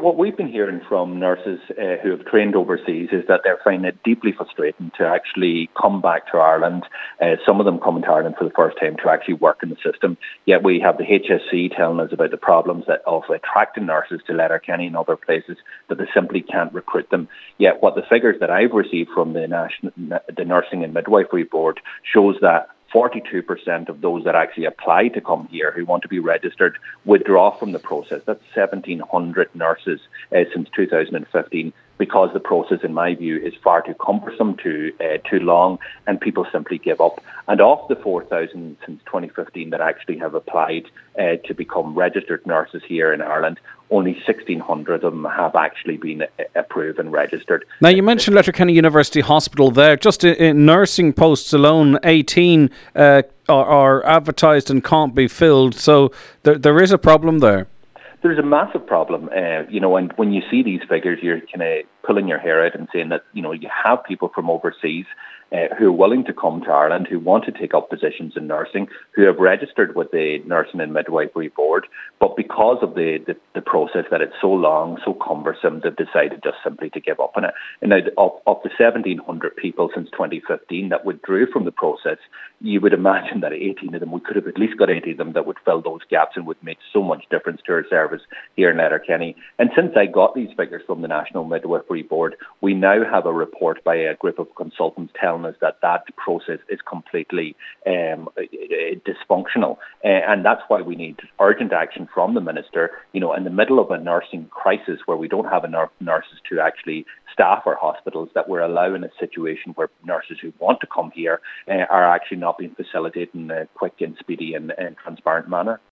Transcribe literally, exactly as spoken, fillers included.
what we've been hearing from nurses uh, who have trained overseas is that they're finding it deeply frustrating to actually come back to Ireland. Uh, some of them coming to Ireland for the first time to actually work in the system. Yet we have the H S C telling us about the problems that of attracting nurses to Letterkenny and other places, that they simply can't recruit them. Yet what the figures that I've received from the National, the Nursing and Midwifery Board shows that forty-two percent of those that actually apply to come here who want to be registered withdraw from the process. That's seventeen hundred nurses uh, since two thousand fifteen, because the process, in my view, is far too cumbersome, too uh, too long, and people simply give up. And of the four thousand since twenty fifteen that actually have applied uh, to become registered nurses here in Ireland, only sixteen hundred of them have actually been uh, approved and registered. Now, you mentioned Letterkenny University Hospital there. Just in, in nursing posts alone, eighteen uh, are, are advertised and can't be filled. So there, there is a problem there. There's a massive problem, uh, you know, and when you see these figures, you're kind of pulling your hair out and saying that, you know, you have people from overseas uh, who are willing to come to Ireland, who want to take up positions in nursing, who have registered with the Nursing and Midwifery Board, but because of the, the, the process that it's so long, so cumbersome, they've decided just simply to give up on it. And now, of, of the seventeen hundred people since twenty fifteen that withdrew from the process, you would imagine that eighteen of them, we could have at least got eighty of them that would fill those gaps and would make so much difference to our service here in Letterkenny. And since I got these figures from the National Midwifery Board, we now have a report by a group of consultants telling us that that process is completely um, dysfunctional. Uh, and that's why we need urgent action from the Minister, you know, in the middle of a nursing crisis where we don't have enough nurses to actually staff our hospitals, that we're allowing a situation where nurses who want to come here uh, are actually not being facilitated in a quick and speedy and, and transparent manner.